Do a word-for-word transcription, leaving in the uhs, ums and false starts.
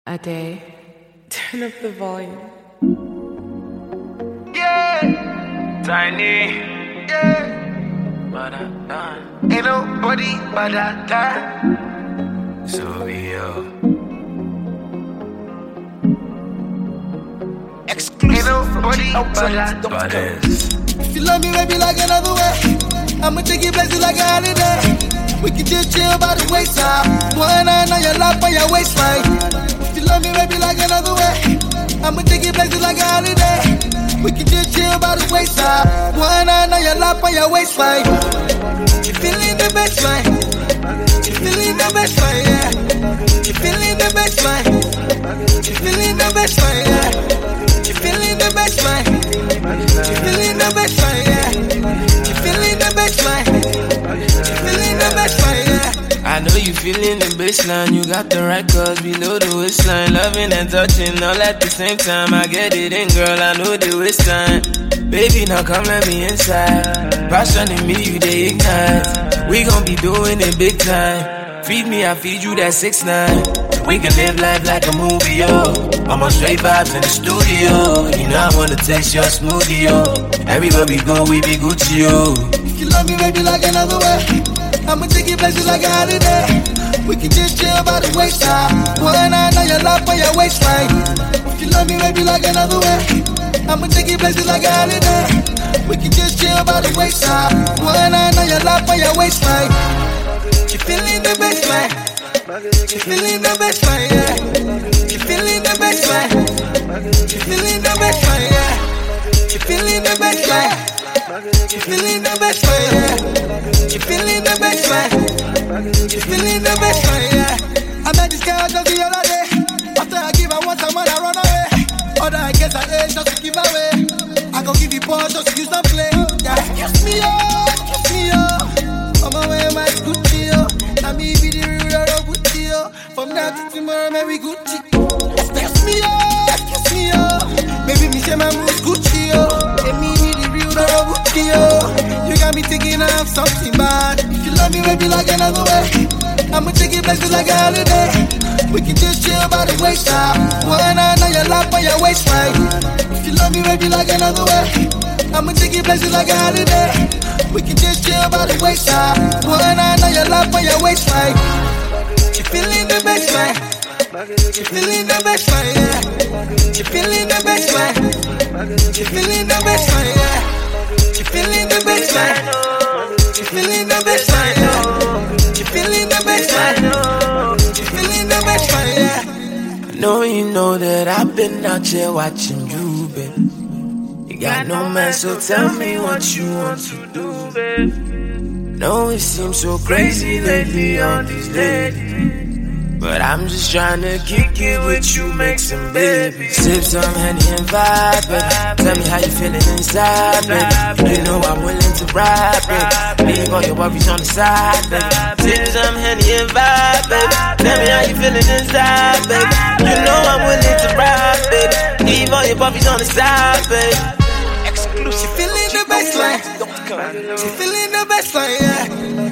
A day. Turn up the volume. Yeah, Tiny. Yeah, but I done. Ain't nobody but I done. So be yo. Exclusive. Ain't nobody but I done. If you love me, baby, like another way, I'ma take you places like a holiday. We can just chill by the wayside. One hand on your lap on your waistline. If you love me, baby, like another way, I'ma take you places like a holiday. We can just chill by the wayside. One hand on your lap on your waistline. You feeling the best line? You feeling the best line? Yeah. You feeling the best line? You feeling the best line? Yeah. You feeling the best line? You feeling the best line? Yeah. You feeling the best line? You feeling the best line? Yeah. I know you feeling the baseline, you got the right cause below the waistline. Loving and touching all at the same time. I get it in, girl, I know the waste time. Baby, now come let me inside. Passion in me, you they ignite. We gon' be doing it big time. Feed me, I feed you that six nine. We can live life like a movie, yo. I'm on straight vibes in the studio. You know I wanna taste your smoothie, yo. Everywhere we go, we be Gucci, yo. If you love me, baby, like another way, I'ma take you places like a holiday. We can just chill by the wayside. One hand on your lap on your waistline. If you love me, baby, like another way, I'ma take you places like a holiday. We can just chill by the wayside. One hand on your lap on your waistline. You feeling the best line? You feeling the best line? Yeah. You feeling the best line? You feeling the best line? Yeah. You feeling the best line? You feeling the best line? Yeah. You feeling the best line? You feeling the best line? Yeah. I met this girl just the other day. After I give her one time, I run away. Other I guess I ate just to give away. I gon' give you pause just to use and play. Yeah, excuse me, oh, excuse me, oh. I'm away my Gucci, oh. I me be the real of Gucci, oh. From now to tomorrow, maybe Gucci. Excuse me, oh, excuse me, oh. Maybe me say my moves Gucci, oh. And me be the real of Gucci, oh. You got me thinking of something bad. If you love me, maybe like another way, I'ma take you places like a holiday. We can just chill by the wayside. One hand on your lap on your waistline. If you love me, maybe like another way, I'ma take you places like a holiday. We can just chill by the wayside. One hand on your lap on your waistline. You feeling the best line? You feeling the best line? Yeah. You feeling the best line? You feeling the best line? Yeah. You feeling the best line? You feeling the best line? Yeah. You feeling the best line? You feeling the best line? Yeah. I know you know that I've been out here watching you, baby. You got no man, so tell me what you want to do, babe. No, it seems so crazy lately on these ladies, but I'm just trying to kick it with you, make some babies. Sip some Henny and vibe, baby. Tell me how you feeling inside, baby. You know I'm willing to ride, baby. Leave all your worries on the side, baby. Sip some Henny and vibe, baby. Tell me how you feeling inside, baby. You know I'm willing to ride, baby. Leave all your worries on the side, baby. Exclusive. Feeling the best line. She feeling the best line, yeah.